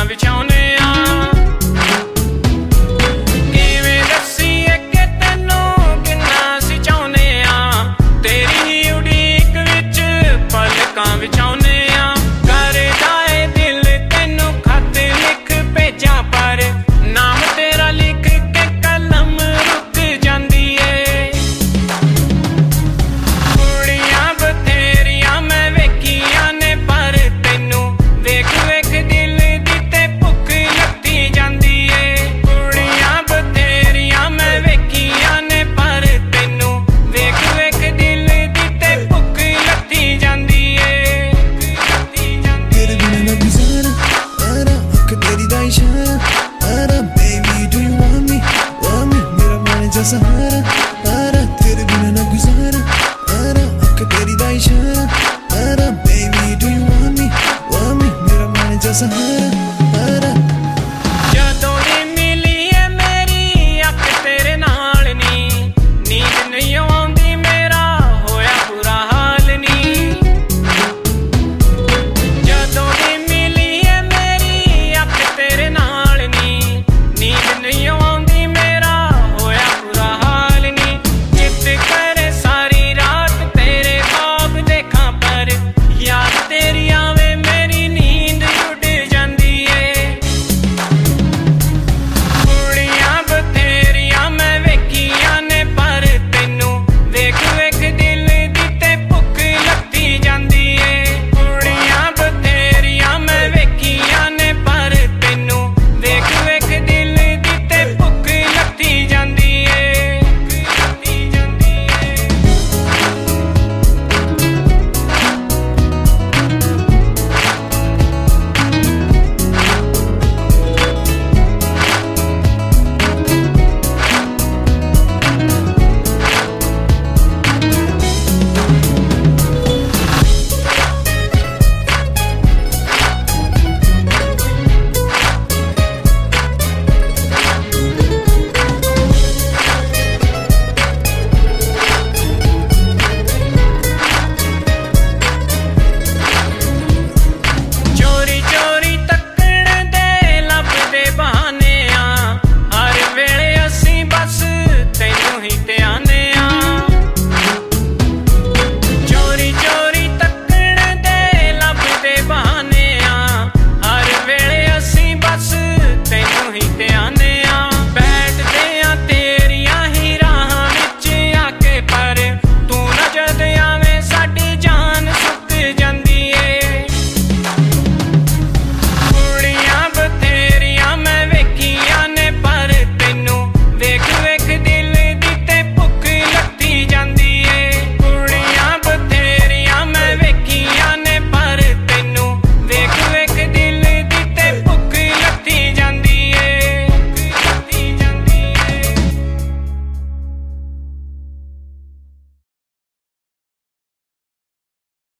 ਵਿਛਾਉਨੇ ਆ। ਕਿਵੇਂ ਦੱਸੀਏ ਕਿ ਤੈਨੂੰ ਕਿੰਨਾ ਅਸੀਂ ਚਾਹੁੰਦੇ ਆ, ਤੇਰੀ ਹੀ ਉਡੀਕ ਵਿੱਚ ਪਲਕਾਂ ਵਿਛਾਉਨੇ ਆ। ਕਰਦਾ ਏ ਦਿਲ ਤੈਨੂੰ ਖਤ ਲਿਖ ਭੇਜਾਂ, ਪਰ ਨਾਮ ਤੇਰਾ ਲਿਖ ਕੇ ਕਲਮ ਰੁਕ ਜਾਂਦੀ ਏ। ਕੁੜੀਆਂ ਬਥੇਰੀਆਂ ਮੈਂ ਵੇਖੀਆਂ ਨੇ, ਪਰ ਤੈਨੂੰ ਵੇਖ ਵੇਖ ਦਿਲ ਦੀ ਤੇ ਭੁੱਖ ਲੱਥੀ ਜਾਂਦੀ ਏ। ਕੁੜੀਆਂ ਬਥੇਰੀਆਂ ਮੈਂ ਵੇਖੀਆਂ ਨੇ, ਪਰ ਤੈਨੂੰ ਵੇਖ ਵੇਖ ਦਿਲ ਦੀ ਤੇ ਭੁੱਖ ਲੱਥੀ ਜਾਂਦੀ ਏ। तेरे बिना ना गुजारा आरा, अख तेरी दा इशारा आरा, baby do you want me मेरा मन जैसा